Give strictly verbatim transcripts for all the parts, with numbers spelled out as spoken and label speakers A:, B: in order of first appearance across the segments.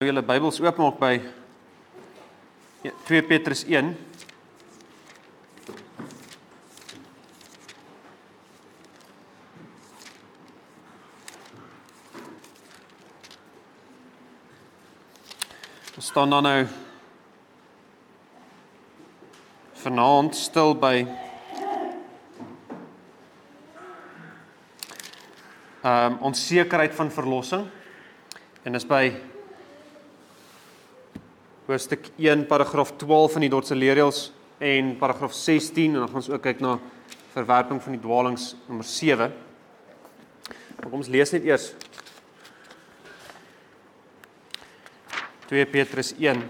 A: Julle Bybels oopmaak by twee Petrus een. Ons staan dan nou vanaand stil by um, onsekerheid van verlossing. En dis by hoofstuk een, paragraaf twaalf van die Dordtse leerreëls en paragraaf sestien, en dan gaan ons ook kyk na verwerping van die dwalings nommer sewe. Maar kom ons lees net eers twee Petrus een.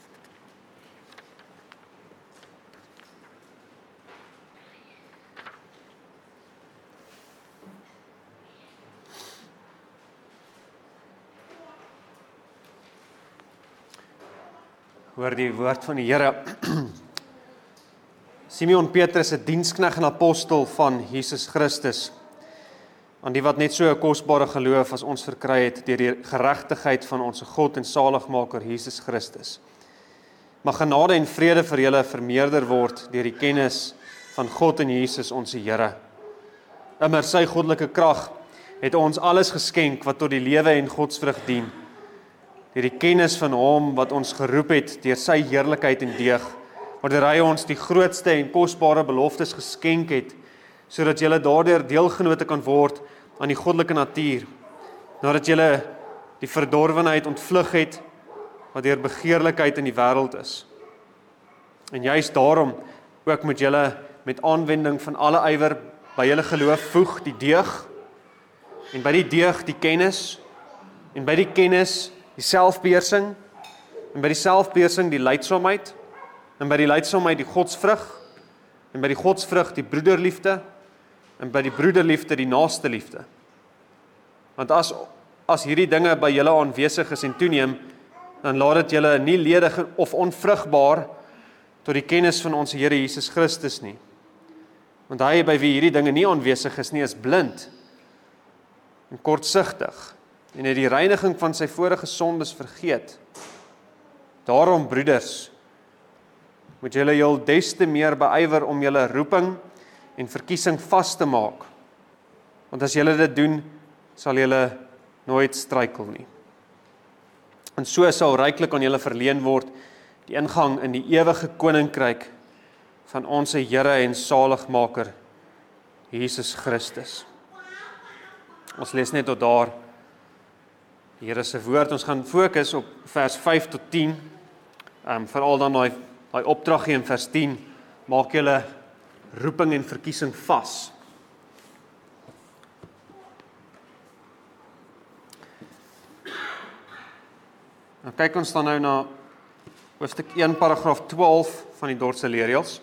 A: Hoor die woord van die Here. Simeon Petrus, 'n diensknegt en apostel van Jesus Christus, aan die wat net so 'n kosbare geloof as ons verkry het deur die geregtigheid van ons God en Saligmaker Jesus Christus. Mag genade en vrede vir julle vermeerder word deur die kennis van God en Jesus ons Here. Immer sy goddelike krag het ons alles geskenk wat tot die lewe en godsvrug dien. Deur die kennis van hom wat ons geroep het deur sy heerlikheid en deeg, waardeur hy ons die grootste en kosbare beloftes geskenk het, sodat julle daardeur deelgenote kan word aan die goddelike natuur, nadat julle die verdorwenheid ontvlug het, wat deur begeerlikheid in die wêreld is. En juist daarom ook moet julle met aanwending van alle ywer by julle geloof voeg die deeg, en by die deeg die kennis, en by die kennis die selfbeheersing, en by die selfbeheersing die lydsaamheid, en by die lydsaamheid die godsvrug, en by die godsvrug die broederliefde, en by die broederliefde die naaste liefde. Want as, as hierdie dinge by julle aanwesig is en toeneem, dan laat dit julle nie ledig of onvrugbaar tot die kennis van ons Here Jesus Christus nie. Want hy by wie hierdie dinge nie aanwesig is nie, is blind en kortsigtig, en het die reiniging van sy vorige sondes vergeet. Daarom, broeders, moet julle jul des te meer beywer om julle roeping en verkiesing vas te maak. Want as julle dit doen, sal julle nooit struikel nie. En so sal ryklik aan julle verleen word die ingang in die ewige koninkryk van ons Here en Saligmaker Jesus Christus. Ons lees net tot daar die Here se woord. Ons gaan fokus op vers vyf tot tien. Um, veral dan daai daai opdrag in vers tien. Maak julle roeping en verkiesing vas. Nou kyk ons dan nou na hoofstuk een, paragraaf twaalf van die Dordtse leerreëls.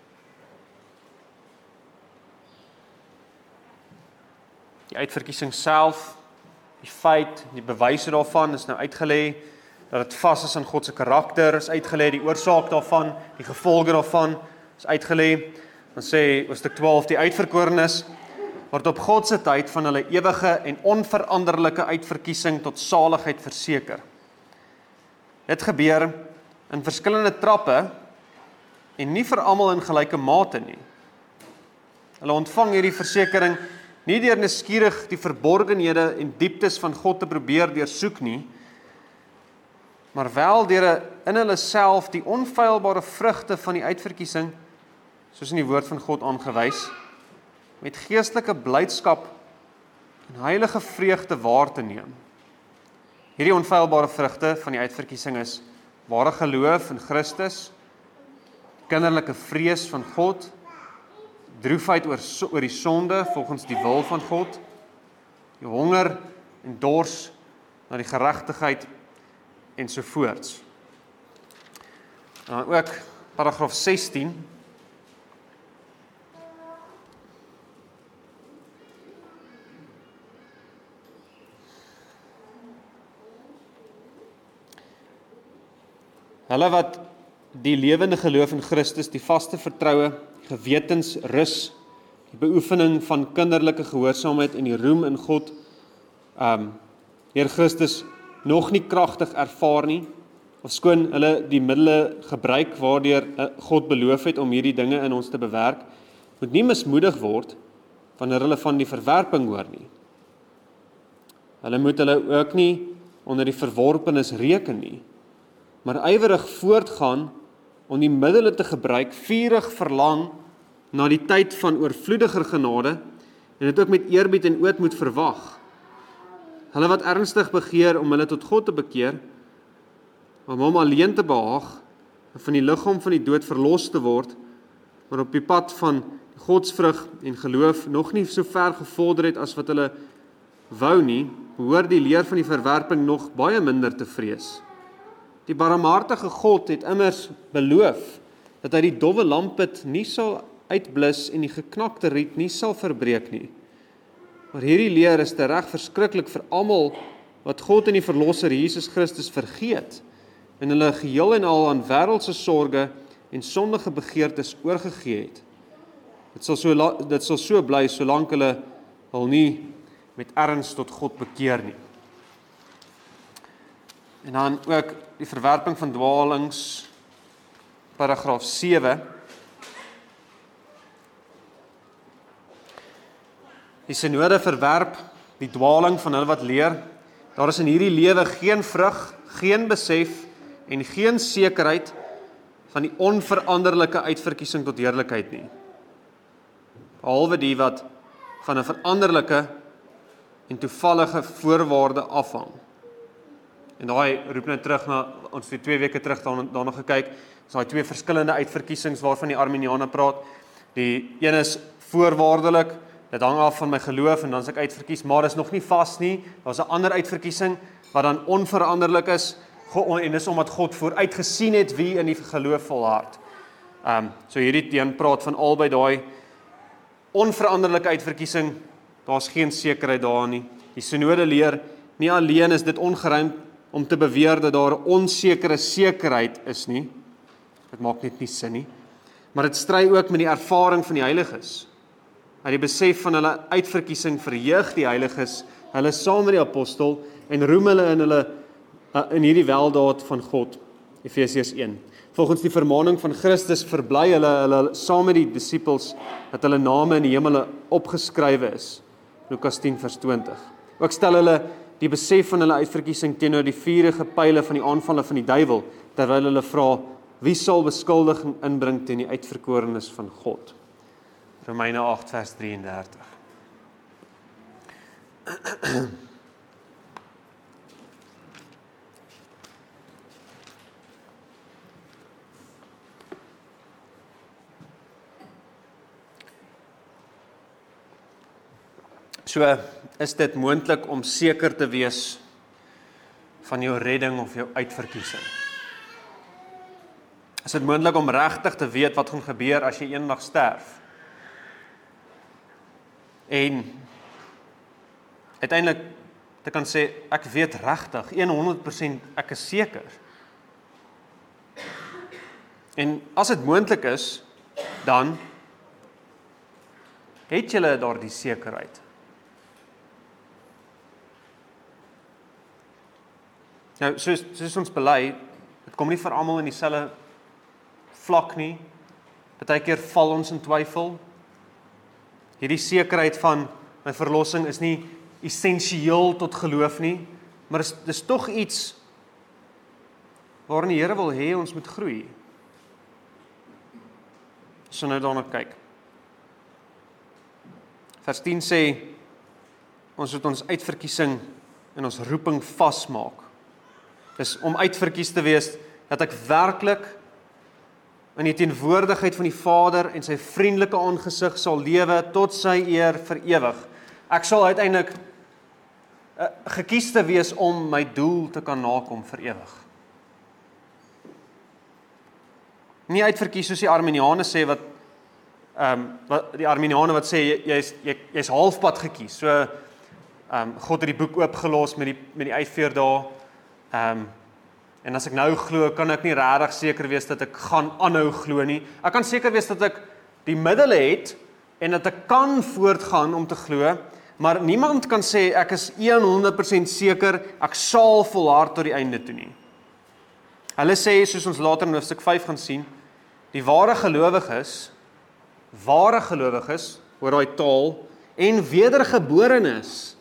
A: Die uitverkiesing self, die feit, die bewyse daarvan is nou uitgelê, dat dit vas is aan God se karakter, is uitgelê, die oorsaak daarvan, die gevolge daarvan, is uitgelê. Dan sê hoofstuk twaalf, die uitverkorenes word op God se tyd van hulle ewige en onveranderlike uitverkiesing tot saligheid verseker. Dit gebeur in verskillende trappe en nie vir almal in gelyke mate nie. Hulle ontvang hierdie versekering nie deur nuuskierig die verborgenhede en dieptes van God te probeer deursoek nie, maar wel deur in hulle self die onfeilbare vrugte van die uitverkiesing, soos in die woord van God aangewys, met geestelike blydskap en heilige vreugde waar te neem. Hierdie onfeilbare vrugte van die uitverkiesing is ware geloof in Christus, kinderlike vrees van God, droefheid oor, oor die sonde volgens die wil van God, die honger en dors na die geregtigheid en so voorts. Dan ook paragraaf sestien. Hulle wat die lewende geloof in Christus, die vaste vertroue, gewetens rus, die beoefening van kinderlike gehoorsaamheid en die roem in God, um, Heer Christus nog nie kragtig ervaar nie, of skoon hulle die middele gebruik waardeur God beloof het om hierdie dinge in ons te bewerk, moet nie mismoedig word wanneer hulle van die verwerping hoor nie. Hulle moet hulle ook nie onder die verworpenes reken nie, maar ywerig voortgaan om die middele te gebruik, vurig verlang na die tyd van oorvloediger genade en dit ook met eerbied en ootmoed verwag. Hulle wat ernstig begeer om hulle tot God te bekeer, om hom alleen te behaag, en van die liggaam van die dood verlos te word, maar op die pad van godsvrug en geloof nog nie so ver gevorder het as wat hulle wou nie, behoort die leer van die verwerping nog baie minder te vrees. Die barmhartige God het immers beloof dat hy die dowwe lampet nie sal uitblus en die geknakte riet nie sal verbreek nie. Maar hierdie leer is tereg verskriklik vir almal wat God en die Verlosser Jesus Christus vergeet en hulle geheel en al aan wêreldse sorge en sondige begeertes oorgegee het. Dit sal so, dit sal so bly solank hulle hul nie met erns tot God bekeer nie. En dan ook die verwerping van dwalings, paragraaf sewe. Die synode verwerp die dwaling van hulle wat leer, daar is in hierdie lewe geen vrug, geen besef en geen sekerheid van die onveranderlike uitverkiesing tot heerlikheid nie. Behalwe die wat van 'n veranderlike en toevallige voorwaarde afhang. En daai roep nou terug na, ons het twee weke terug daarna, daarna gekyk, is daai twee verskillende uitverkiesings waarvan die Arminiane praat. Die een is voorwaardelik, dit hang af van my geloof en dan is ek uitverkies, maar dit is nog nie vas nie. Daar's 'n ander uitverkiesing wat dan onveranderlik is, en dis omdat God vooruit gesien het wie in die geloof volhard. Um, so hierdie teen praat van albei daai onveranderlike uitverkiesing, daar's geen sekerheid daar nie. Die synode leer, nie alleen is dit ongeruimd om te beweer dat daar 'n onsekere sekerheid is nie, dit maak net nie sin nie, maar dit stry ook met die ervaring van die heiliges. Uit die besef van hulle uitverkiesing verheug die heiliges, hulle saam met die apostel, en roem hulle in hulle in hierdie weldaad van God, Efesiërs een. Volgens die vermaning van Christus verbly hulle, hulle saam met die disippels, dat hulle name in die hemele opgeskrywe is, Lukas tien vers twintig. Ook stel hulle die besef van hulle uitverkiesing teenoor die vurige pyle van die aanvalle van die duiwel, terwyl hulle vra, wie sal beskuldiging inbring teen die uitverkorenes van God? Romeine agt vers drieëndertig. So, is dit moontlik om seker te wees van jou redding of jou uitverkiesing? Is dit moontlik om regtig te weet wat gaan gebeur as jy eendag sterf? En uiteindelik te kan sê, ek weet regtig, honderd persent ek is seker. En as dit moontlik is, dan het julle daardie sekerheid. Nou, soos, soos ons bely, dit kom nie vir almal in dieselfde vlak nie. Partykeer val ons in twyfel. Hierdie sekerheid van my verlossing is nie essensieel tot geloof nie, maar dis, dis tog iets waarin die Here wil hê ons moet groei. So nou daarna kyk. Vers tien sê, ons moet ons uitverkiesing en ons roeping vasmaak. Dis om uitverkies te wees, dat ek werklik in die teenwoordigheid van die Vader en sy vriendelike aangesig sal lewe tot sy eer vir ewig. Ek sal uiteindelik uh, gekies te wees om my doel te kan nakom vir ewig. Nie uitverkies soos die Arminiane sê, wat, um, wat die Arminiane wat sê, jy is, jy, jy is halfpad gekies. So, um, God het die boek oopgelos met die, met die uitveerdae. Um, en as ek nou glo, kan ek nie regtig seker wees dat ek gaan aanhou glo nie. Ek kan seker wees dat ek die middele het en dat ek kan voortgaan om te glo, maar niemand kan sê ek is honderd persent seker ek sal volhard tot die einde toe nie. Hulle sê, soos ons later in hoofstuk vyf gaan sien, die ware gelowiges, ware gelowiges, hoor daai taal, en wedergeborenes,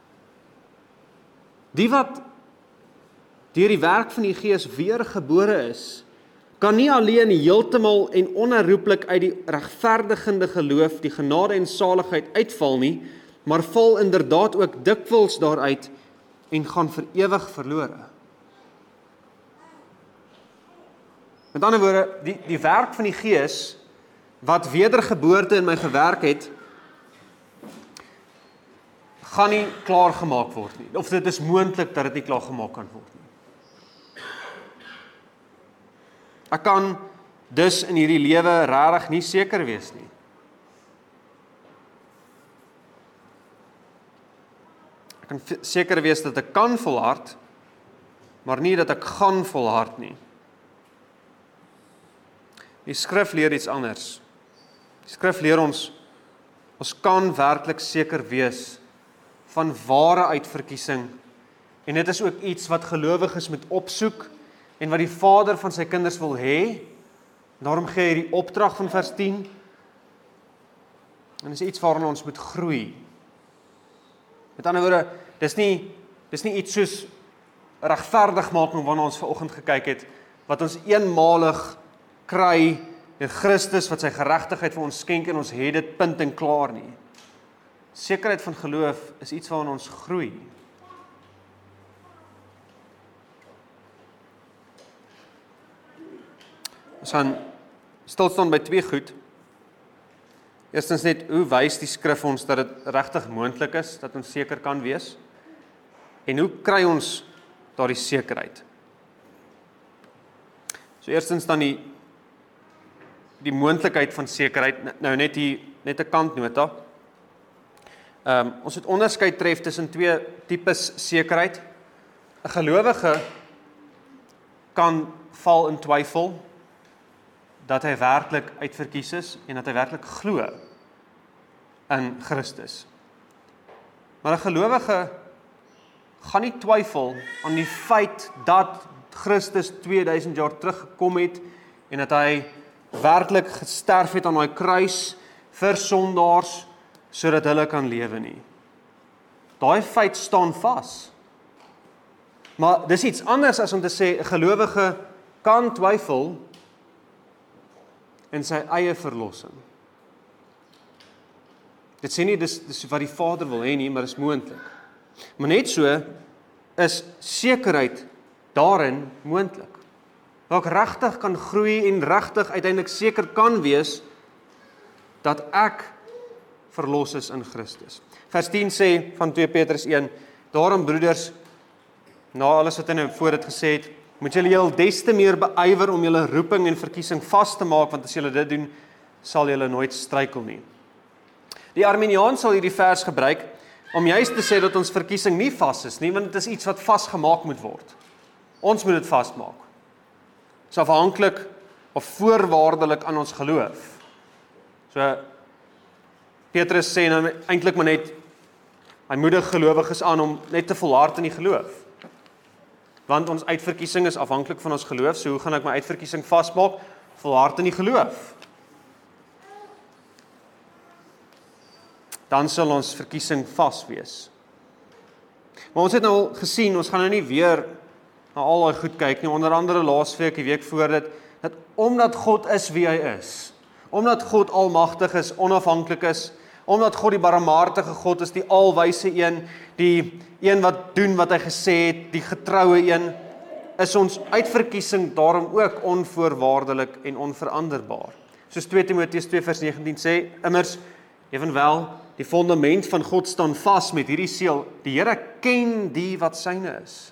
A: die wat deur die werk van die Gees weergebore is, kan nie alleen heeltemal en onherroepelik uit die regverdigende geloof, die genade en saligheid uitval nie, maar val inderdaad ook dikwels daaruit en gaan vir ewig verlore. Met ander woorde, die, die werk van die Gees, wat wedergeboorte in my gewerk het, gaan nie klaargemaak word nie, of dit is moontlik dat dit nie klaargemaak kan word nie. Ek kan dus in hierdie lewe regtig nie seker wees nie. Ek kan seker wees dat ek kan volhard, maar nie dat ek gaan volhard nie. Die skrif leer iets anders. Die skrif leer ons, ons kan werklik seker wees van ware uitverkiesing, en dit is ook iets wat gelowiges moet opsoek, en wat die Vader van sy kinders wil hê. Daarom gee hy die opdrag van vers tien, en dit is iets waarin ons moet groei. Met ander woorde, dis nie, dis nie iets soos regverdigmaking waarna ons vanoggend gekyk het, wat ons eenmalig kry deur Christus wat sy geregtigheid vir ons skenk en ons het dit punt en klaar nie. Sekerheid van geloof is iets waarin ons groei. Ons gaan stilstaan by twee goed. Eerstens net, hoe wys die skrif ons dat dit regtig moontlik is, dat ons seker kan wees? En hoe kry ons daardie sekerheid? So eerstens dan die die moontlikheid van sekerheid, nou net hier, net 'n kantnota. Um, ons het onderskeid tref tussen twee tipes sekerheid. 'n Gelowige kan val in twyfel dat hy werklik uitverkies is en dat hy werklik glo in Christus. Maar 'n gelowige gaan nie twyfel aan die feit dat Christus twee duisend jaar terug gekom het en dat hy werklik gesterf het aan daai kruis vir sondaars sodat hulle kan lewe nie. Daai feit staan vas. Maar dis iets anders as om te sê 'n gelowige kan twyfel in sy eie verlossing. Dit sê nie dis, dis wat die Vader wil hê nie, maar is moontlik. Maar net so is sekerheid daarin moontlik. Waar ek regtig kan groei en regtig uiteindelik seker kan wees dat ek verlos is in Christus. Vers tien sê van twee Petrus een, daarom broeders, na alles wat hy nou voor dit gesê het, moet julle julle des te meer beywer om julle roeping en verkiesing vas te maak, want as julle dit doen, sal julle nooit struikel nie. Die Arminiaan sal hierdie vers gebruik om juist te sê dat ons verkiesing nie vas is nie, want dit is iets wat vasgemaak moet word. Ons moet dit vasmaak. Dit is afhanklik of voorwaardelik aan ons geloof. So Petrus sê nou eintlik maar net, hy moedig gelowiges aan om net te volhard in die geloof. Want ons uitverkiesing is afhanklik van ons geloof, so hoe gaan ek my uitverkiesing vasmaak? Volhard in die geloof. Dan sal ons verkiesing vas wees. Maar ons het nou al gesien, ons gaan nou nie weer na al daai goed kyk nie, onder andere laasweek, die week voor dit, dat omdat God is wie hy is, omdat God almagtig is, onafhanklik is, omdat God die barmhartige God is, die alwyse een, die een wat doen wat hy gesê het, die getroue een, is ons uitverkiesing daarom ook onvoorwaardelik en onveranderbaar. Soos twee Timoteus twee vers negentien sê, immers, evenwel, die fundament van God staan vas met hierdie seël, die Here ken die wat syne is.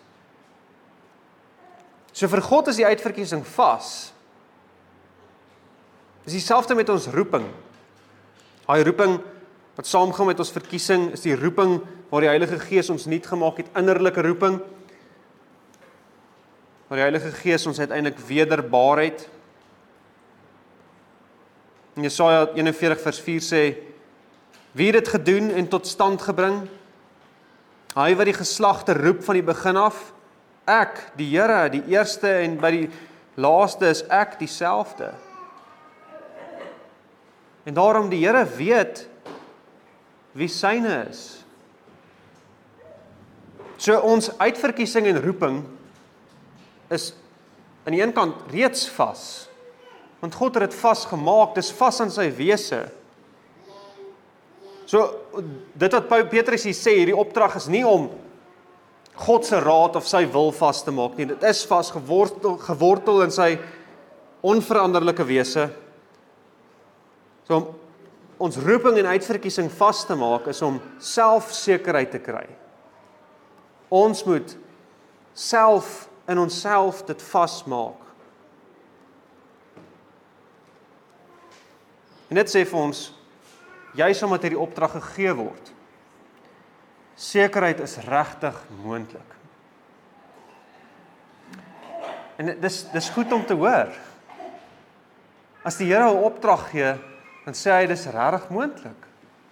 A: So vir God is die uitverkiesing vas. Dis dieselfde met ons roeping. Daai roeping wat saamgaan met ons verkiesing, is die roeping waar die Heilige Gees ons nuut gemaak het, innerlike roeping, waar die Heilige Gees ons uiteindelik wederbaar het. En Jesaja eenenveertig vers vier sê, Wie het dit gedoen en tot stand gebring? Hy wat die geslagte roep van die begin af, ek, die Here, die eerste en by die laaste is ek dieselfde. En daarom die Here weet wie syne is. So ons uitverkiesing en roeping is aan die een kant reeds vas, want God het dit vasgemaak, dis vas aan sy wese. So, dit wat Petrus hier sê, hierdie opdrag is nie om God se raad of sy wil vas te maak nie, dit is vas gewortel, gewortel in sy onveranderlike wese. So, om ons roeping en uitverkiesing vas te maak, is om selfsekerheid te kry. Ons moet self in onsself dit vasmaak. En dit sê vir ons, juis omdat hierdie opdrag gegee word, sekerheid is regtig moontlik. En dis dis goed om te hoor. As die Here 'n opdrag gee, dan sê hy dis regtig moontlik.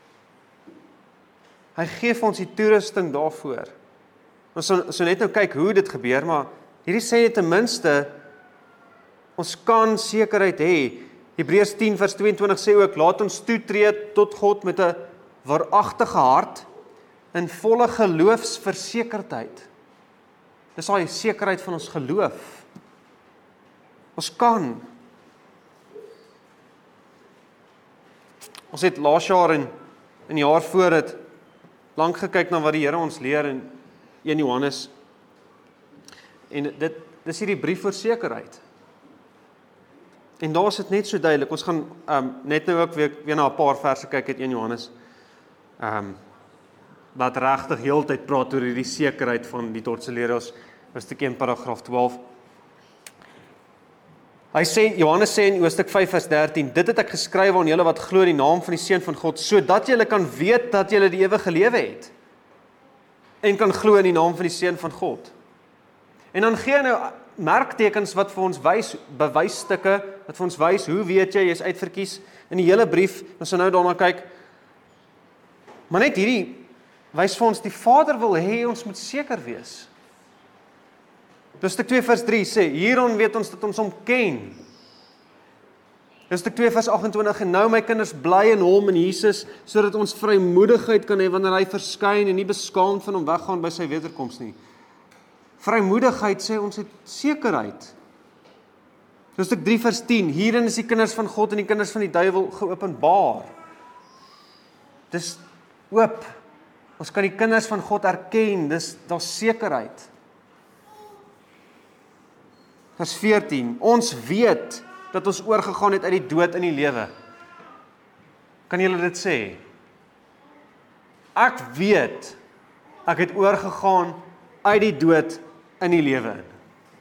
A: Hy gee vir ons die toerusting daarvoor. Ons sal so net nou kyk hoe dit gebeur, maar hierdie sê ten minste ons kan sekerheid hê. Hebreërs tien vers tweeëntwintig sê ook, laat ons toetree tot God met 'n waaragtige hart in volle geloofsversekerdheid. Dis daai sekerheid van ons geloof. Ons kan. Ons het laas jaar en in die jaar voor dit lank gekyk na wat die Here ons leer in een Johannes. En dit dis hierdie brief vir sekerheid. En daar is dit net so duidelik. Ons gaan um, net nou ook weer, weer na 'n paar verse kyk uit een Johannes. Um, wat regtig heeltyd praat oor hierdie sekerheid van die Torteleros, hoofstuk een paragraaf twaalf. Hy sê, Johannes sê in hoofstuk vyf vers dertien, dit het ek geskryf aan julle wat glo in die naam van die Seun van God, sodat julle kan weet dat julle die ewige lewe het. En kan glo in die naam van die Seun van God. En dan gee hy nou merktekens wat vir ons wys, bewysstukke, wat vir ons wys, hoe weet jy, jy is uitverkies, in die hele brief, ons sal nou daarna kyk, maar net hierdie, wys vir ons, die Vader wil hê ons moet seker wees. Hoofstuk twee vers drie sê, hierom weet ons dat ons hom ken. Hoofstuk twee vers agt en twintig, en nou my kinders bly in hom, in Jesus, sodat ons vrymoedigheid kan hê, wanneer hy verskyn, en nie beskaamd van hom weggaan by sy wederkoms nie. Vrymoedigheid sê ons het sekerheid. Hoofstuk drie vers tien, hierin is die kinders van God en die kinders van die duiwel geopenbaar. Dis oop. Ons kan die kinders van God erken, dis daar's sekerheid. Vers veertien, ons weet dat ons oorgegaan het uit die dood in die lewe. Kan julle dit sê? Ek weet, ek het oorgegaan uit die dood in die lewe in.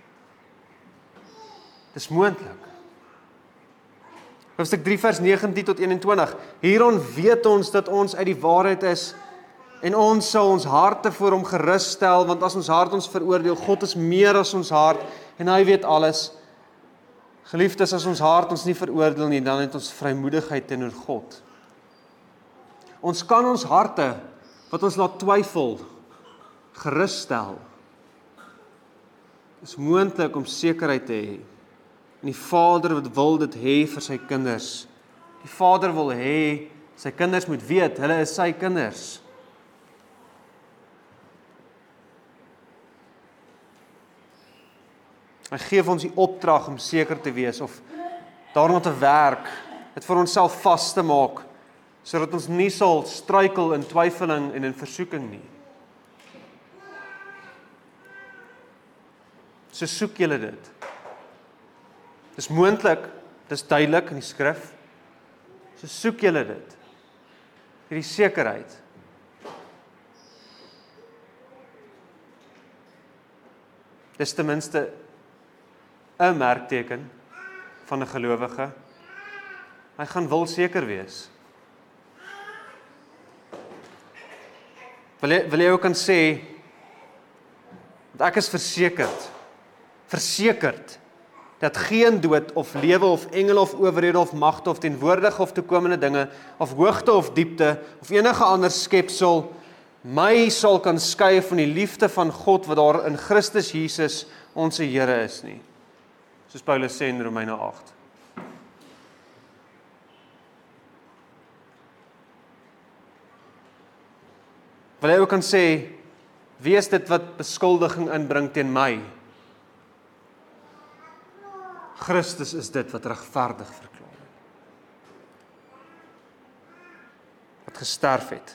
A: Dis moontlik. Hoofstuk drie vers negentien tot eenentwintig. Hieron weet ons dat ons uit die waarheid is en ons sal ons harte voor hom gerus stel, want as ons hart ons veroordeel, God is meer as ons hart en hy weet alles. Geliefdes, as ons hart ons nie veroordeel nie, dan het ons vrymoedigheid teenoor God. Ons kan ons harte, wat ons laat twyfel, gerus stel. Dit is moontlik om sekerheid te hê. En die Vader wat wil dit hê vir sy kinders. Die Vader wil hê sy kinders moet weet, hulle is sy kinders. Hy gee vir ons die opdrag om seker te wees of daarna te werk, dit vir onsself vas te maak, sodat ons nie sal struikel in twyfeling en in versoeking nie. So soek julle dit. Dis moontlik, dis duidelik in die skrif. So soek julle dit. Hierdie sekerheid. Dis ten minste 'n merkteken van 'n gelowige. Hy gaan wil seker wees. Wil jy, wil jy ook kan sê, dat ek is versekerd, versekerd, dat geen dood of lewe of engele of owerhede of magte of teenwoordige of toekomende dinge of hoogte of diepte of enige ander skepsel my sal kan skei van die liefde van God wat daar in Christus Jesus ons Here is nie. Soos Paulus sê in Romeine agt. Wil hy ook kan sê, wie is dit wat beskuldiging inbring teen my? Christus is dit wat regverdig verklaar het. Wat gesterf het.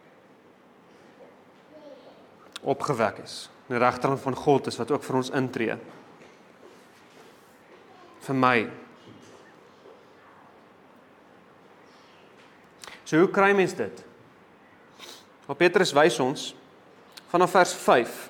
A: Opgewek is. Die regterhand van God is wat ook vir ons intree. Vir my. So hoe kry mens dit? Op Petrus wys ons vanaf vers vyf.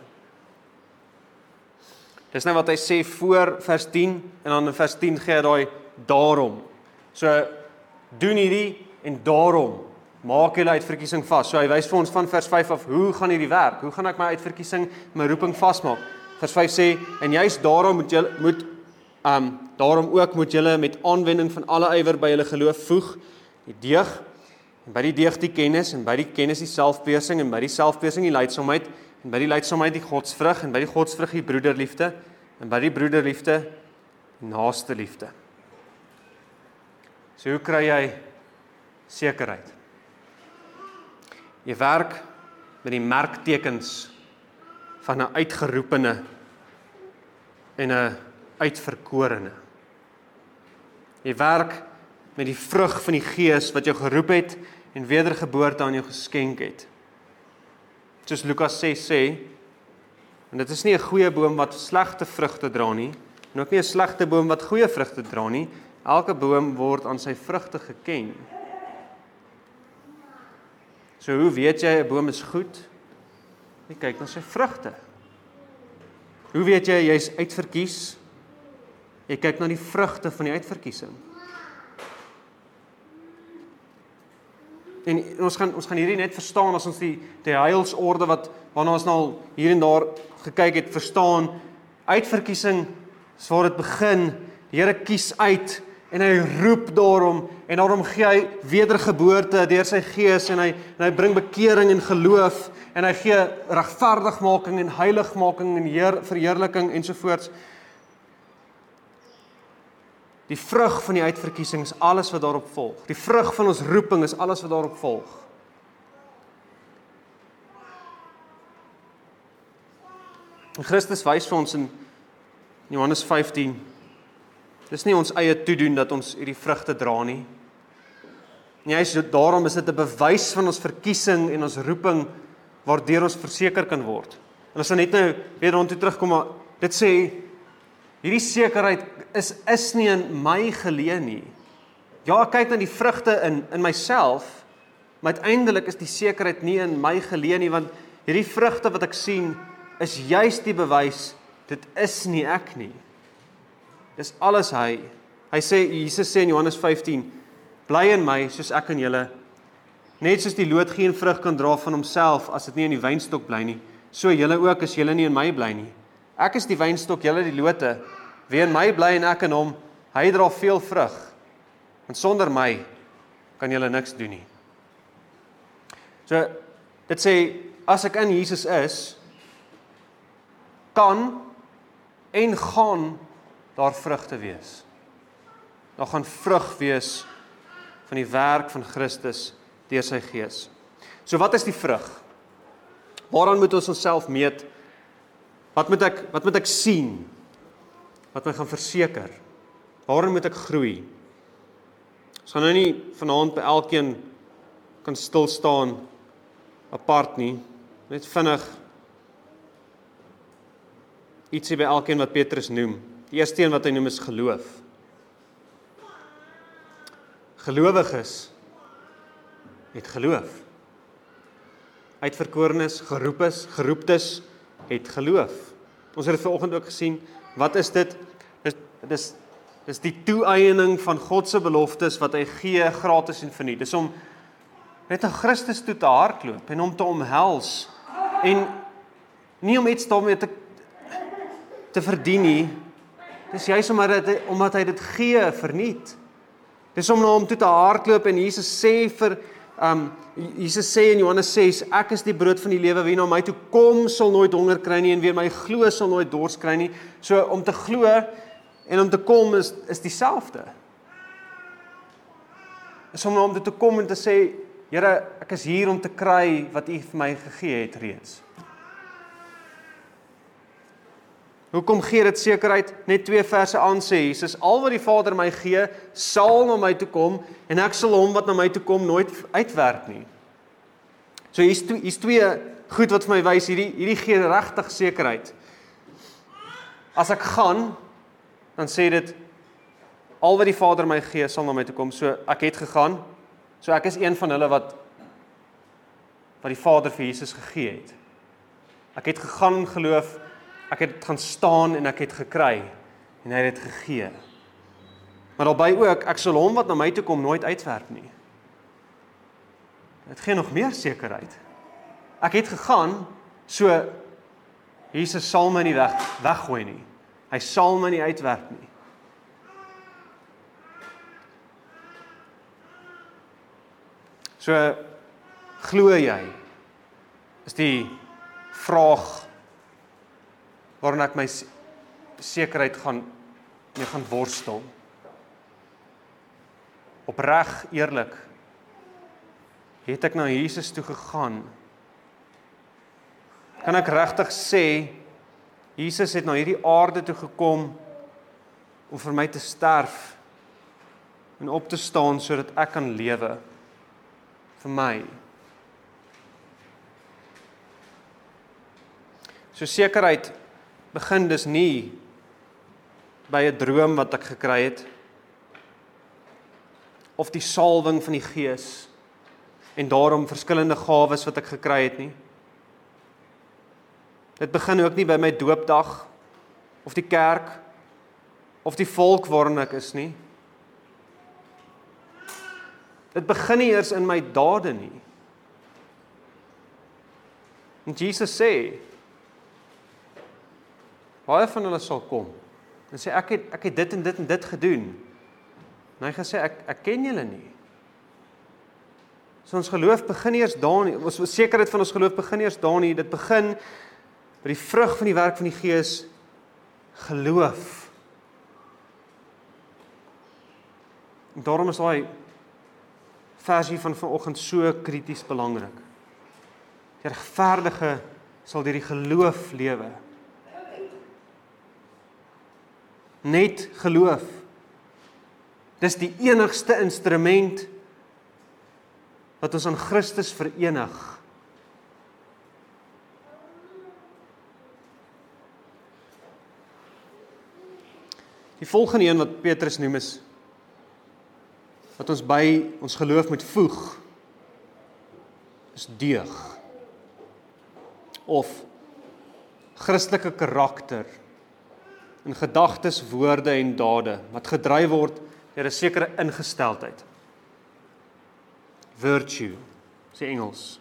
A: Dis nou wat hy sê voor vers tien en dan in vers tien gee hy daai daarom. So doen hierdie en daarom maak julle uitverkiesing vas. So hy wys vir ons van vers vyf af, hoe gaan hierdie werk? Hoe gaan ek my uitverkiesing, my roeping vasmaak? Vers vyf sê, en juist daarom moet julle moet um, daarom ook moet julle met aanwending van alle ywer by julle geloof voeg die deeg, en by die deeg die kennis, en by die kennis die selfbeheersing, en by die selfbeheersing die leidsaamheid, en by die leidsaamheid die godsvrug, en by die godsvrug die broederliefde, en by die broederliefde die naaste liefde. So hoe kry jy sekerheid? Jy werk met die merktekens van 'n uitgeroepene en 'n uitverkorene. Jy werk met die vrug van die Gees wat jou geroep het en wedergeboorte aan jou geskenk het. Soos Lukas ses sê, en dit is nie 'n goeie boom wat slegte vrugte dra nie, en ook nie 'n slegte boom wat goeie vrugte dra nie. Elke boom word aan sy vrugte geken. So hoe weet jy 'n boom is goed? Jy kyk na sy vrugte. Hoe weet jy jy's uitverkies? Jy kyk na die vrugte van die uitverkiesing. En ons gaan ons gaan hierdie net verstaan as ons die die heilsorde wat waarna ons nou al hier en daar gekyk het, verstaan. Uitverkiesing is waar dit begin. Die Here kies uit en hy roep daarom en daarom gee hy wedergeboorte deur sy Gees en hy en hy bring bekering en geloof en hy gee regverdigmaking en heiligmaking en heer, verheerliking ensovoorts. Die vrug van die uitverkiesing is alles wat daarop volg. Die vrug van ons roeping is alles wat daarop volg. En Christus wys vir ons in Johannes vyftien, dis nie ons eie toedoen dat ons hierdie vrugte dra nie. En juist daarom is dit 'n bewys van ons verkiesing en ons roeping waardeur ons verseker kan word. En as ons net nou weer rondtoe terugkom, maar dit sê hierdie sekerheid is is nie in my geleë nie. Ja, ek kyk na die vrugte in in myself, maar uiteindelik is die sekerheid nie in my geleë nie, want hierdie vrugte wat ek sien is juist die bewys dit is nie ek nie. Dis alles hy. Hy sê Jesus sê in Johannes vyftien, bly in my soos ek in julle. Net soos die loot geen vrug kan dra van homself as dit nie in die wynstok bly nie, so julle ook as julle nie in my bly nie. Ek is die wynstok, julle die lote. Wie in my bly en ek in hom, hy dra veel vrug. Want sonder my kan julle niks doen nie. So dit sê as ek in Jesus is, kan en gaan daar vrugte wees. Daar gaan vrug wees van die werk van Christus deur sy Gees. So wat is die vrug? Waaraan moet ons onsself meet? Wat moet ek wat moet ek sien? Wat my gaan verseker? Waarin moet ek groei? Ons gaan nou nie vanaand by elkeen kan stil staan apart nie. Net vinnig ietsie by elkeen wat Petrus noem. Die eerste een wat hy noem is geloof. Gelowiges het geloof. Uitverkorenes, geroepes, geroeptes het geloof. Ons het dit vanoggend ook gesien. Wat is dit? Dis dis dis die toe-eiening van God se beloftes wat hy gee gratis en verniet. Dis om net na Christus toe te hardloop en hom te omhels en nie om iets daarmee te te verdien nie. Dis juist omdat hy, omdat hy dit gee verniet. Dis om na hom toe te hardloop en Jesus sê vir um, Jesus sê in Johannes ses, ek is die brood van die lewe, wie na my toe kom sal nooit honger kry nie en wie my glo sal nooit dors kry nie. So om te glo en om te kom is is dieselfde. Is om na hom toe te kom en te sê, Here, ek is hier om te kry wat U vir my gegee het reeds. Hoekom gee dit sekerheid? Net twee verse aan sê Jesus, al wat die Vader my gee, sal na my toe kom en ek sal hom wat na my toe kom nooit uitwerp nie. So hier's twee, hier's twee goed wat vir my wys, hierdie hierdie gee regtig sekerheid. As ek gaan, dan sê dit al wat die Vader my gee, sal na my toe kom. So ek het gegaan. So ek is een van hulle wat wat die Vader vir Jesus gegee het. Ek het gegaan in geloof, ek het gaan staan en ek het gekry en hy het dit gegee. Maar daarbey ook, ek sal hom wat na my toe kom nooit uitwerp nie. Dit gee nog meer sekerheid. Ek het gegaan, so Jesus sal my nie weg, weggooi nie. Hy sal my nie uitwerp nie. So, glo jy, is die vraag waarin ek my sekerheid gaan, mee gaan worstel. Opreg, eerlik, het ek na Jesus toe gegaan. Kan ek regtig sê, Jesus het na hierdie aarde toe gekom om vir my te sterf en op te staan sodat ek kan lewe vir my. So sekerheid begin dus nie by 'n droom wat ek gekry het of die salwing van die Gees en daarom verskillende gawes wat ek gekry het nie. Dit begin ook nie by my doopdag of die kerk of die volk waarin ek is nie. Dit begin nie eers in my dade nie. En Jesus sê, baie van hulle sal kom en sê, ek het, ek het dit en dit en dit gedoen. En hy gesê, ek, ek ken julle nie. So ons geloof begin eers daar nie, ons sekerheid van ons geloof begin eers daar nie, dit begin by die vrug van die werk van die Gees, geloof. En daarom is daai versie van vanoggend so krities belangrik. Die regverdige sal deur die geloof lewe. Net geloof. Dis die enigste instrument wat ons aan Christus verenig. Die volgende een wat Petrus noem is, wat ons by ons geloof moet voeg, is deug. Of Christelike karakter, in gedagtes, woorde en dade, wat gedryf word deur 'n sekere ingesteldheid. Virtue, sê Engels.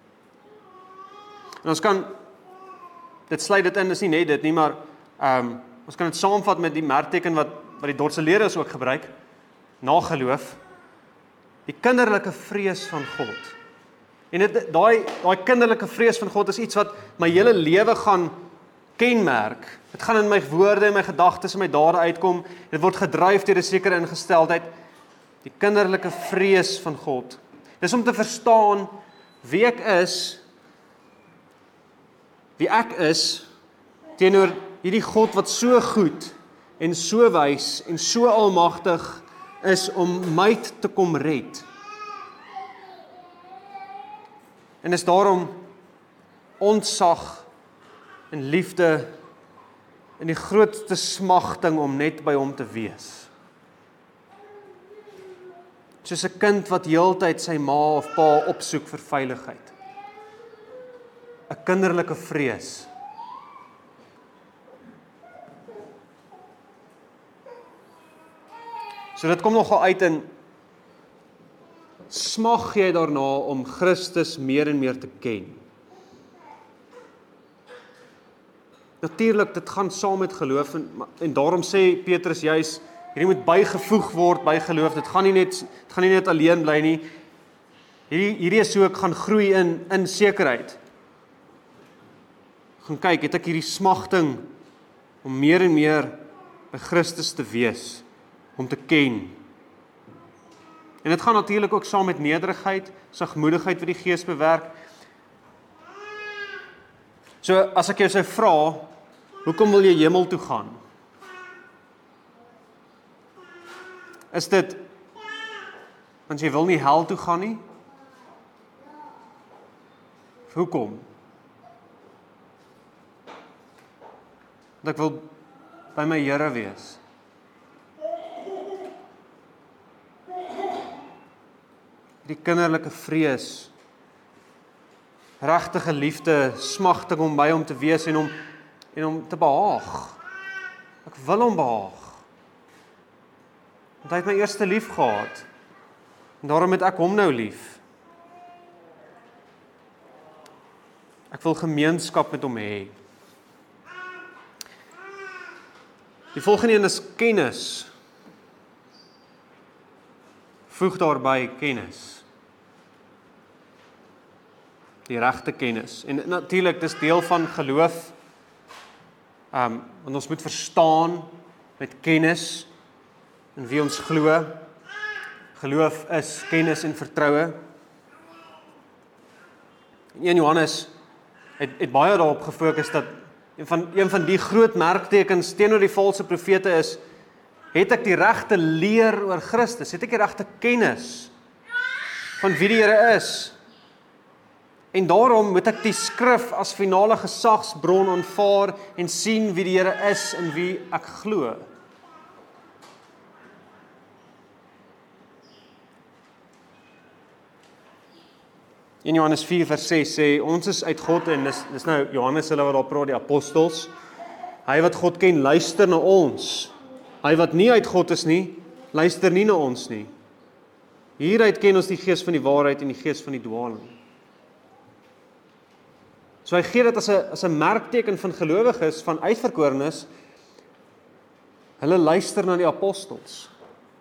A: En ons kan, dit sluit dit in, is nie net dit nie, maar um, ons kan dit saamvat met die merkteken wat, wat die Dordseleerders ook gebruik, na geloof, die kinderlike vrees van God. En dit, daai, daai kinderlike vrees van God is iets wat my hele lewe gaan kenmerk. Dit gaan in my woorde en my gedagtes en my dade uitkom. Dit word gedryf deur 'n sekere ingesteldheid. Die kinderlike vrees van God. Dis om te verstaan wie ek is, wie ek is, teenoor hierdie God wat so goed en so wys en so almagtig is om my te kom red. En is daarom ontzag en liefde en die grootste smagting om net by hom te wees. Soos 'n kind wat heeltyd sy ma of pa opsoek vir veiligheid. 'n Kinderlike vrees. So dit kom nogal uit in, smag jy daarna om Christus meer en meer te ken. Natuurlik, dit gaan saam met geloof en, en daarom sê Petrus juis, hierdie moet bygevoeg word by geloof. Dit gaan nie net dit gaan nie net alleen bly nie. Hierdie hierdie is hoe ek gaan groei in in sekerheid. Gaan kyk, het ek hierdie smagting om meer en meer by Christus te wees, om te ken. En dit gaan natuurlik ook saam met nederigheid, sagmoedigheid wat die Gees bewerk. So as ek jou sou vra, hoekom wil jy hemel toe gaan? Is dit want jy wil nie hel toe gaan nie? Hoekom? Want ek wil by my Here wees. Die kinderlike vrees, regtige liefde, smagting om by hom te wees en om en om te behaag. Ek wil hom behaag. Want hy het my eerste lief gehad. En daarom het ek hom nou lief. Ek wil gemeenskap met hom hê. Die volgende een is kennis. Voeg daarby kennis. Die regte kennis. En natuurlik, dis deel van geloof. Um, want ons moet verstaan met kennis in wie ons glo. Geloof is kennis en vertroue. En een Johannes het, het baie daarop gefokus dat een van, een van die groot merktekens teenoor die valse profete is, het ek die regte leer oor Christus, het ek die regte kennis van wie die Here is. En daarom moet ek die skrif as finale gesagsbron aanvaar en sien wie die Here is en wie ek glo. In Johannes vier vers ses sê, ons is uit God, en dis, dis nou Johannes hulle wat daar praat, die apostels. Hy wat God ken, luister na ons. Hy wat nie uit God is nie, luister nie na ons nie. Hieruit ken ons die gees van die waarheid en die gees van die dwaling. So hy gee dit as 'n as 'n merkteken van gelowiges, van uitverkorenes. Hulle luister na die apostels.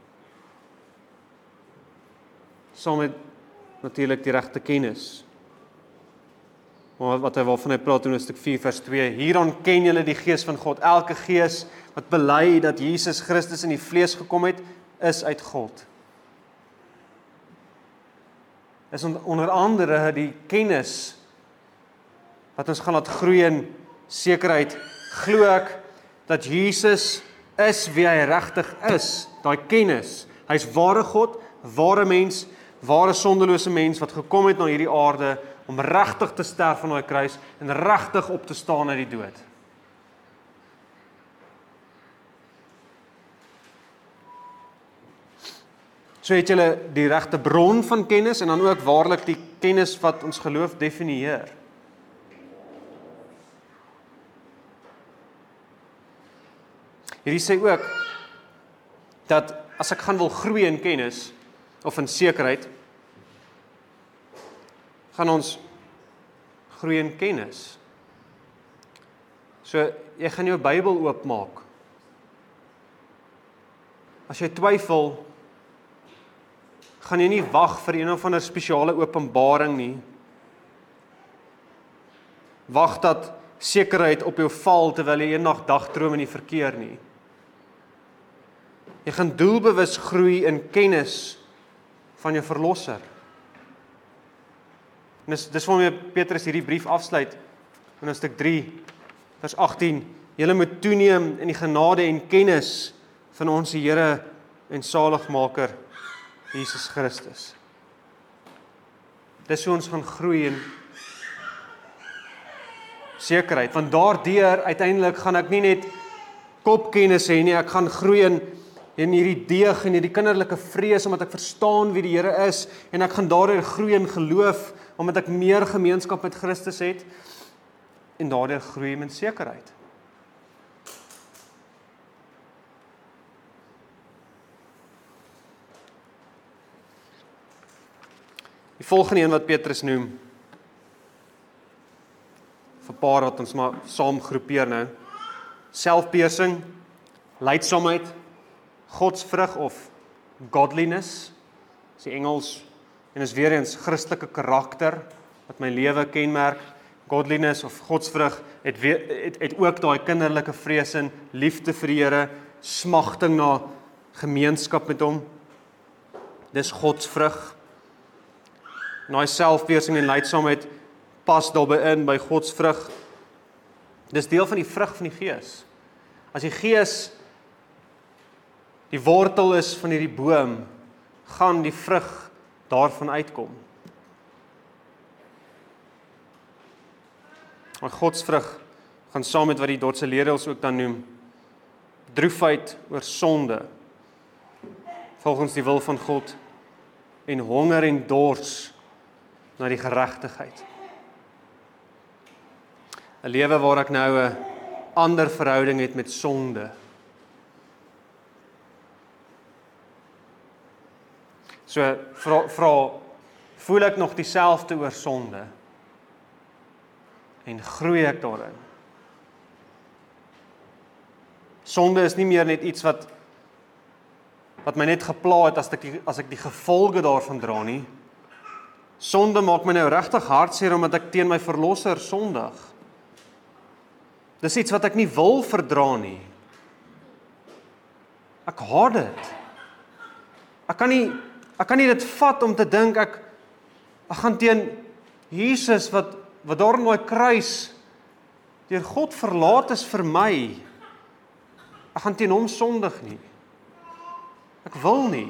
A: Saam met natuurlik die regte kennis. Maar wat hy waarvan hy praat in hoofstuk vier vers twee, hieraan ken julle die gees van God. Elke gees wat bely dat Jesus Christus in die vlees gekom het, is uit God. Is onder andere die kennis wat ons gaan laat groei in sekerheid. Glo ek dat Jesus is wie hy regtig is, daai kennis. Hy's ware God, ware mens, ware sondelose mens wat gekom het na hierdie aarde om regtig te sterf aan daai kruis en regtig op te staan uit die dood. So het julle die regte bron van kennis en dan ook waarlik die kennis wat ons geloof definieer. Hierdie sê ook dat as ek gaan wil groei in kennis of in sekerheid, gaan ons groei in kennis. So jy gaan jou Bybel oopmaak. As jy twyfel, gaan jy nie wag vir een of ander spesiale openbaring nie. Wag dat sekerheid op jou val terwyl jy eendag dagdroom in die verkeer nie. Jy gaan doelbewus groei in kennis van jou verlosser. En dis, dis waarmee Petrus hierdie brief afsluit in hoofstuk drie, vers agttien. Julle moet toeneem in die genade en kennis van ons Here en Saligmaker, Jesus Christus. Dis hoe ons gaan groei in sekerheid, want daardeur uiteindelik gaan ek nie net kopkennis hê nie, ek gaan groei in en hierdie deeg en hierdie kinderlike vrees, omdat ek verstaan wie die Here is, en ek gaan daardeur groei in geloof, omdat ek meer gemeenskap met Christus het, en daardeur groei in sekerheid. Die volgende een wat Petrus noem, of paar wat ons maar saam groepeer nou. Selfbeheersing, lydsaamheid, godsvrug of godliness, is die Engels, en is weer eens Christelike karakter, wat my lewe kenmerk. Godliness of godsvrug, het, weer, het, het ook daai kinderlike vrees in, liefde vir die Here, smagting na gemeenskap met hom. Dis godsvrug. En daai selfbeheersing en lydsaamheid pas daarby in by godsvrug. Dis deel van die vrug van die Gees. As die Gees die wortel is van hierdie boom, gaan die vrug daarvan uitkom. Maar godsvrug gaan saam met wat die Dordtse leerreëls ook dan noem, droefheid oor sonde, volgens die wil van God, en honger en dors na die geregtigheid. 'n Lewe waar ek nou 'n ander verhouding het met sonde. So, vra, vra, voel ek nog dieselfde oor sonde? En groei ek daarin? Sonde is nie meer net iets wat wat my net gepla het as ek die, as ek die gevolge daarvan dra nie. Sonde maak my nou regtig hartseer omdat ek teen my verlosser sondig. Dis iets wat ek nie wil verdra nie. Ek haat dit. Ek kan nie ek kan nie dit vat om te dink ek ek gaan teen Jesus wat wat daar in daai kruis deur God verlaat is vir my. Ek gaan teen hom sondig nie. Ek wil nie.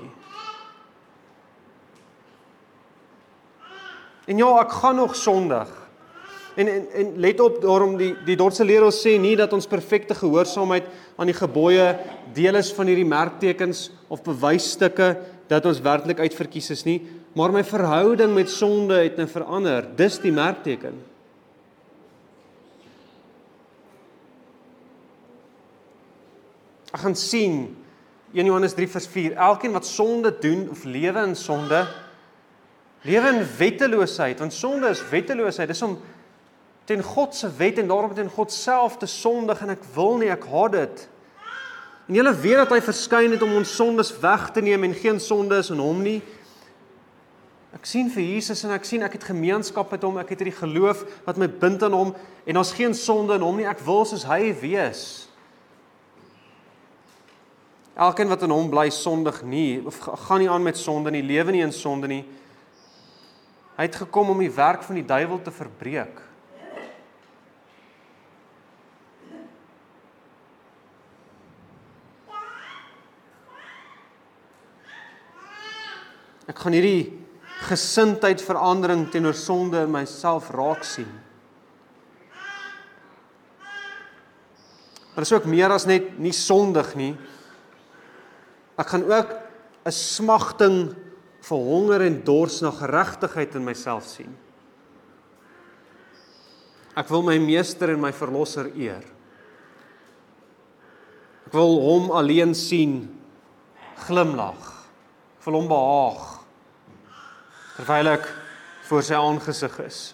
A: En ja, ek gaan nog sondig. En, en, en let op, daarom die, die Dordtse leerreëls sê nie dat ons perfekte gehoorsaamheid aan die gebooie deel is van hierdie merktekens of bewysstukke dat ons werklik uitverkies is nie, maar my verhouding met sonde het nou verander. Dis die merkteken. Ek gaan sien, Eerste Johannes drie vers vier, elkeen wat sonde doen of lewe in sonde, lewe in wetteloosheid, want sonde is wetteloosheid, dis om ten God se wet en daarom ten God self te sondig, en ek wil nie, ek haat dit. En julle weet dat hy verskyn het om ons sondes weg te neem en geen sonde is in hom nie. Ek sien vir Jesus en ek sien ek het gemeenskap met hom, ek het hierdie geloof wat my bind aan hom en daar's geen sonde in hom nie. Ek wil soos hy wees. Elkeen wat in hom bly sondig nie, of gaan nie aan met sonde nie, lewe nie in sonde nie. Hy het gekom om die werk van die duiwel te verbreek. Ek gaan hierdie gesindheid verandering teenoor sonde in myself raak sien. Maar dit is ook meer as net nie sondig nie. Ek gaan ook 'n smagting vir honger en dors na geregtigheid in myself sien. Ek wil my meester en my verlosser eer. Ek wil hom alleen sien, glimlag. Ek wil hom behaag, terwyl ek voor sy aangesig is.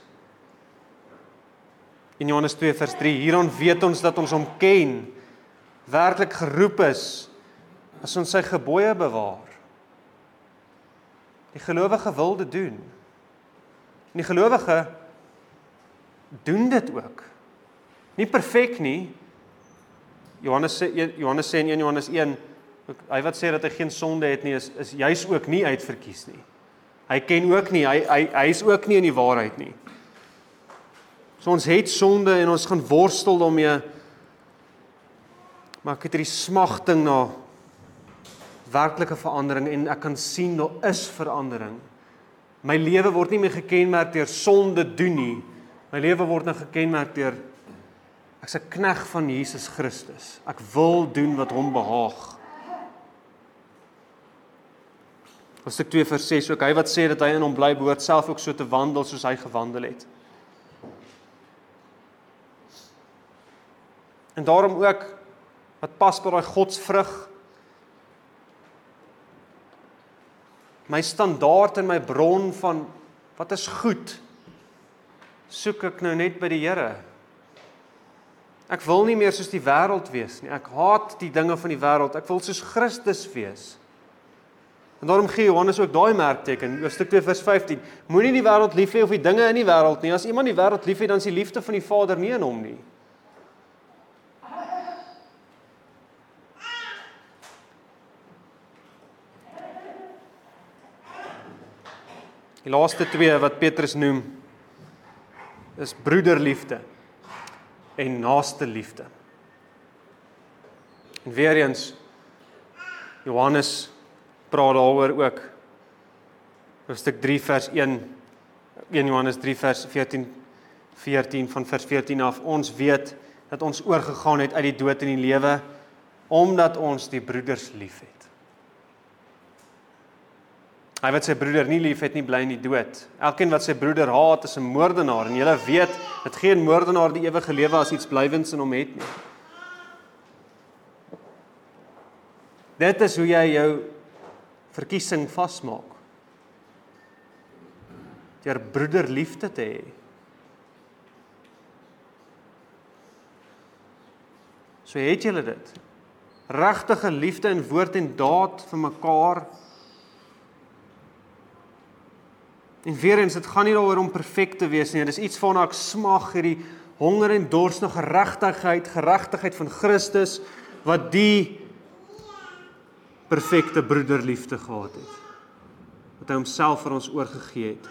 A: In Johannes twee vers drie, hieraan weet ons dat ons hom ken, werklik geroep is, as ons sy gebooie bewaar. Die gelowige wil dit doen. En die gelowige doen dit ook. Nie perfek nie. Johannes sê, Johannes sê in Eerste Johannes een, hy wat sê dat hy geen sonde het nie, is, is juis ook nie uitverkies nie. Hy ken ook nie, hy, hy, hy is ook nie in die waarheid nie. So ons het sonde en ons gaan worstel daarmee, maar ek het hierdie smagting na werklike verandering en ek kan sien daar is verandering. My lewe word nie meer gekenmerk deur sonde doen nie. My lewe word nou gekenmerk deur ek's 'n knegg van Jesus Christus. Ek wil doen wat hom behaag. Hoofstuk twee vers ses ook, hy wat sê dat hy in hom bly, behoort self ook so te wandel soos hy gewandel het. En daarom ook, wat pas by daai godsvrug, my standaard en my bron van wat is goed, soek ek nou net by die Here. Ek wil nie meer soos die wêreld wees nie. Ek haat die dinge van die wêreld. Ek wil soos Christus wees. En daarom gee Johannes ook daai merkteken, hoofstuk twee vers vyftien. Moenie die wêreld lief hê of die dinge in die wêreld nie. As iemand die wêreld lief het, dan is die liefde van die Vader nie in hom nie. Die laaste twee wat Petrus noem, is broederliefde en naaste liefde. En weer eens, Johannes praat daaroor ook. Hoofstuk drie vers een, een Johannes drie vers veertien, veertien van vers veertien af. Ons weet dat ons oorgegaan het uit die dood in die lewe, omdat ons die broeders lief het. Hy wat sy broeder nie lief het nie, bly in die dood. Elkeen wat sy broeder haat, is 'n moordenaar. En julle weet dat geen moordenaar die ewige lewe as iets blywends in hom het nie. Dit is hoe jy jou verkiesing vasmaak. Deur broederliefde te hê. So het julle dit. Regtige liefde in woord en daad vir mekaar. En weer eens, dit gaan nie daaroor om perfek te wees nie. Dit is iets waarna ek smag, hierdie honger en dors na geregtigheid, geregtigheid van Christus, wat die perfekte broederliefde gehad het. Wat hy homself vir ons oorgegee het.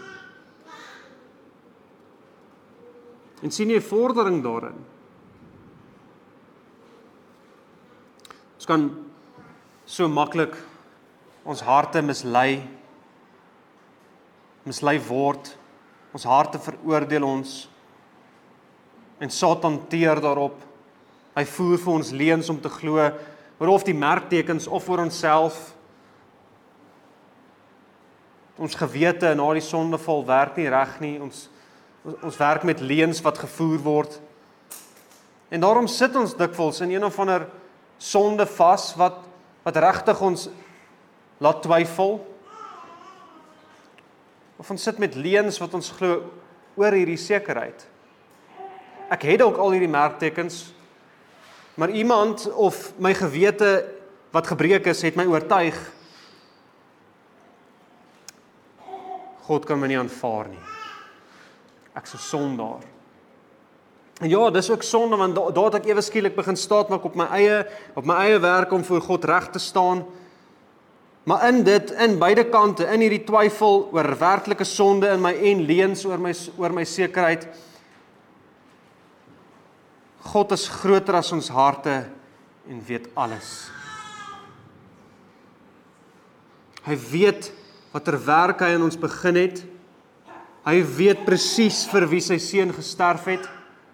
A: En sien jy vordering daarin? Ons kan so maklik ons harte mislei, mislei word, ons harte veroordeel ons, en Satan teer daarop. Hy voer vir ons leuns om te glo, oor of die merktekens of oor onsself. Ons gewete na die sondeval werk nie reg nie, ons, ons werk met leuns wat gevoer word. En daarom sit ons dikwels in een of ander sonde vas, wat, wat regtig ons laat twyfel. Of ons sit met leuns wat ons glo oor hierdie sekerheid. Ek het ook al hierdie merktekens, maar iemand of my gewete wat gebreek is, het my oortuig, God kan my nie aanvaar nie. Ek is 'n sondaar. En ja, dis ook sonde, want daar da het ek ewe skielik begin staat maak op my eie, op my eie werk om voor God reg te staan. Maar in dit, in beide kante, in hierdie twyfel oor werklike sonde in my en leuns oor my, oor my sekerheid, God is groter as ons harte en weet alles. Hy weet watter werk hy in ons begin het. Hy weet presies vir wie sy seun gesterf het.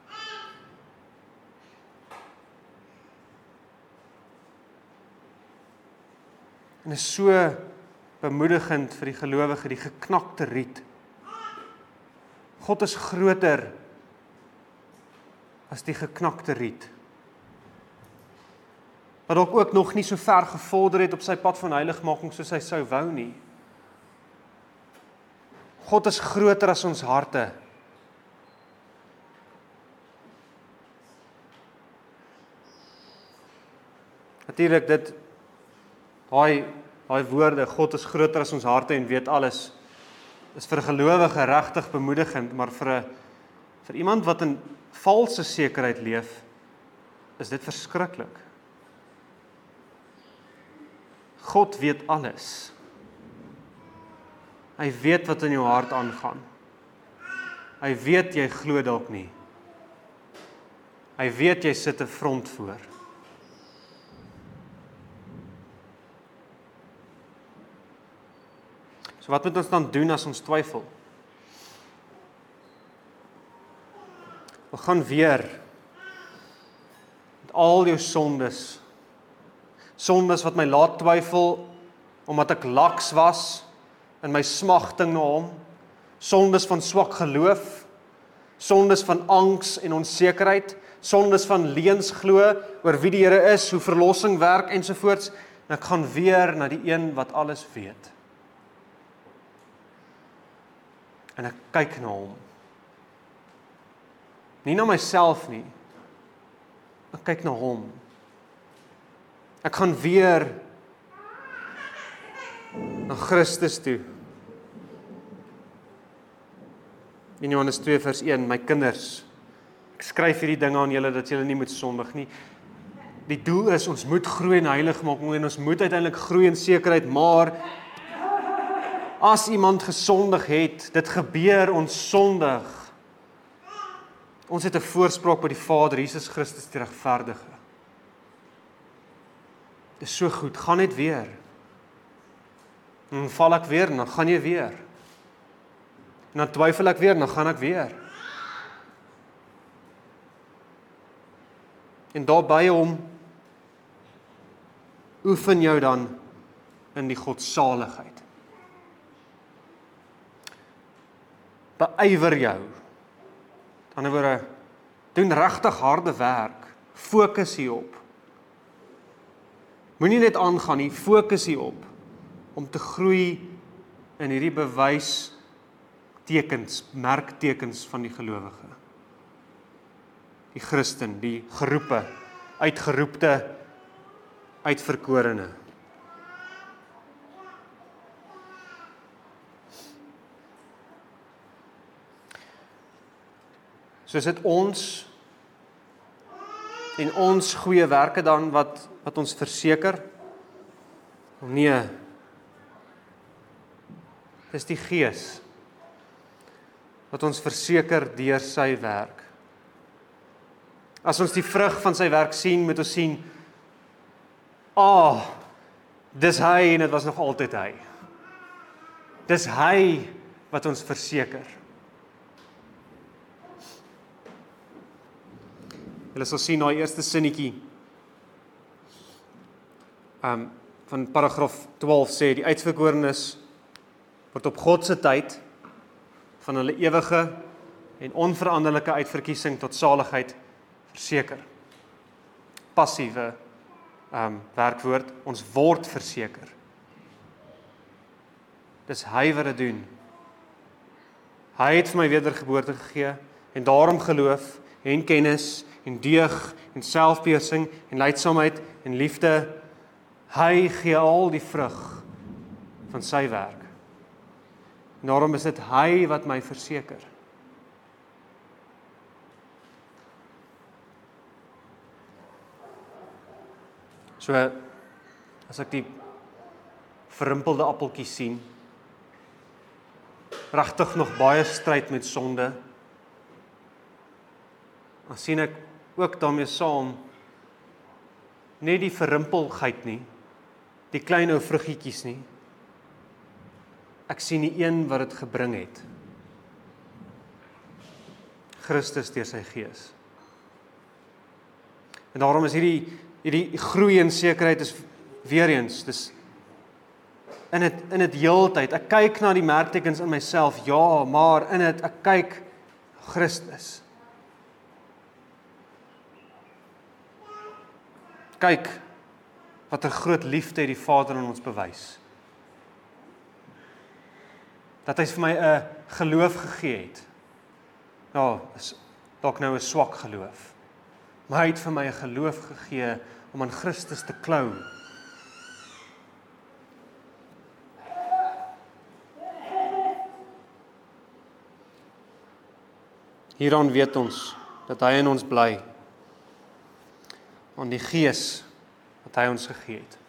A: En is so bemoedigend vir die gelowige, die geknakte riet. God is groter as die geknakte riet. Wat dalk ook nog nie so ver gevorder het op sy pad van heiligmaking soos hy sou wou nie. God is groter as ons harte. Natuurlik dit daai daai woorde, God is groter as ons harte en weet alles, is vir 'n gelowige regtig bemoedigend, maar vir 'n vir iemand wat in valse sekerheid leef, is dit verskriklik. God weet alles. Hy weet wat in jou hart aangaan. Hy weet jy glo dalk nie. Hy weet jy sit 'n front voor. So wat moet ons dan doen as ons twyfel? Ons gaan weer met al jou sondes, sondes wat my laat twyfel, omdat ek laks was in my smagting na hom, sondes van swak geloof, sondes van angs en onsekerheid, sondes van leuns glo oor wie die Here is, hoe verlossing werk ensovoorts, en ek gaan weer na die een wat alles weet. En ek kyk na hom. Nie na myself nie, Ek kyk na hom. Ek gaan weer na Christus toe. In Johannes twee vers een, my kinders, ek skryf hierdie dinge aan julle dat julle nie moet sondig nie. Die doel is, ons moet groei in heiligmaking en ons moet uiteindelik groei in sekerheid, maar as iemand gesondig het, dit gebeur, ons sondig. Ons het 'n voorspraak by die Vader, Jesus Christus die regverdige. Dit is so goed, gaan net weer. En dan val ek weer, en dan gaan jy weer. En dan twyfel ek weer, en dan gaan ek weer. En daar by hom oefen jou dan in die godsaligheid. Beywer jou. Aan die ander woorde, doen regtig harde werk. Fokus hierop. Moenie net aangaan nie, fokus hierop om te groei in hierdie bewys tekens, merktekens van die gelowige. Die Christen, die geroepe, uitgeroepte, uitverkorene. So is dit ons en ons goeie werke dan wat, wat ons verseker? Nee, dis die Gees wat ons verseker deur sy werk. As ons die vrug van sy werk sien, moet ons sien, ah, oh, dis hy en dit was nog altyd hy. Dis hy wat ons verseker. Julle sal sien na die eerste sinnetjie um, van paragraaf twaalf sê, die uitverkorenes word op God se tyd van hulle ewige en onveranderlike uitverkiesing tot saligheid verseker. Passiewe um, werkwoord, ons word verseker. Dis hy wat dit doen. Hy het vir my wedergeboorte gegee en daarom geloof en kennis en deug en selfbeheersing en lydsaamheid en liefde. Hy gee al die vrug van sy werk. En daarom is dit hy wat my verseker. So, as ek die verrimpelde appeltjie sien, regtig nog baie stryd met sonde, dan sien ek ook daarmee saam, nie die verrimpelheid nie, die klein ou vruggietjies nie, ek sien die een wat dit gebring het. Christus deur sy Gees. En daarom is hierdie, hierdie groei en sekerheid is weer eens, dis in dit in dit heeltyd. Ek kyk na die merktekens in myself, ja, maar in dit ek kyk Christus. Kyk wat 'n groot liefde het die Vader aan ons bewys. Dat hy vir my 'n geloof gegee het. Ja, is dalk nou 'n swak geloof. Maar hy het vir my 'n geloof gegee om aan Christus te klou. Hieraan weet ons dat hy in ons bly. Aan die Gees wat hy ons gegee het.